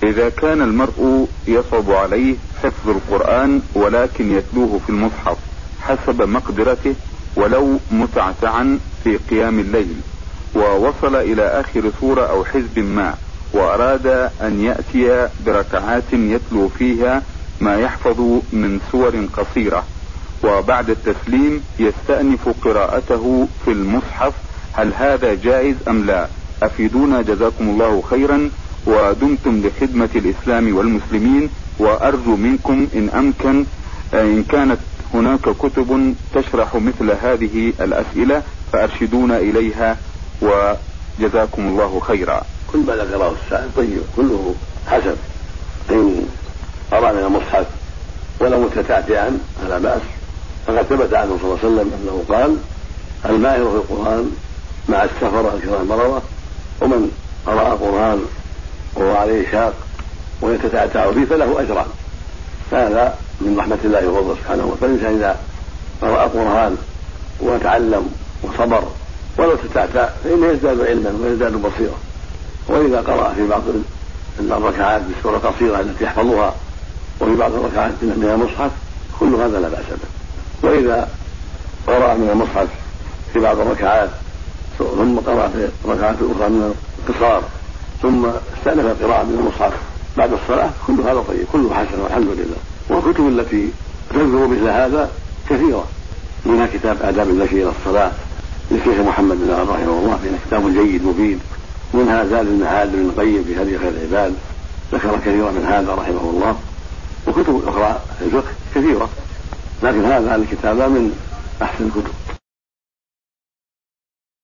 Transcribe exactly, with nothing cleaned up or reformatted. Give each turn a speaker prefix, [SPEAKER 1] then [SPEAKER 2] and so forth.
[SPEAKER 1] إذا كان المرء يصعب عليه حفظ القرآن ولكن يتلوه في المصحف حسب مقدرته ولو متعتعا في قيام الليل، ووصل إلى آخر سورة أو حزب ما، وأراد أن يأتي بركعات يتلو فيها ما يحفظ من سور قصيرة، وبعد التسليم يستأنف قراءته في المصحف، هل هذا جائز أم لا؟ أفيدونا جزاكم الله خيرا، ودمتم لخدمة الإسلام والمسلمين، وأرجو منكم إن أمكن إن كانت هناك كتب تشرح مثل هذه الأسئلة فأرشدونا إليها، وجزاكم الله خيرا.
[SPEAKER 2] كل ما ذكره السائل طيب، كله حسب، إن قرأ من المصحف ولو متتعتعا فلا بأس، فقد ثبت عنه صلى الله عليه وسلم أنه قال: الماهر في القرآن مع السفر الكرام مرضى، ومن قرأ القرآن وهو عليه شاق ويتتعتع فيه فله أجران. هذا من رحمة الله وفضله سبحانه وتعالى. فالإنسان إذا قرأ القرآن وتعلم وصبر ولو تتعتع فإنه يزداد علما ويزداد بصيرة. وإذا قرأ في بعض الركعات بسورة قصيرة التي يحفظها وفي بعض الركعات من المصحف كل هذا لا بأس به. وإذا قرأ من المصحف في بعض الركعات ثم قرأ في الركعات الأخرى من القصار ثم استأنف القراءة من المصحف بعد الصلاة، كل هذا طيب، كله حسن والحمد لله. والكتب التي تذكر مثل هذا كثيرة، منها كتاب آداب المشي إلى الصلاة للشيخ محمد بن عبد رحمه الله، فإنه كتاب جيد مفيد. منها زاد المعاد بن القيم في هدي خير العباد، ذكر كثيرا من هذا رحمه الله. وكتب أخرى في الفقه كثيرة، لكن هذا الكتاب من أحسن الكتب.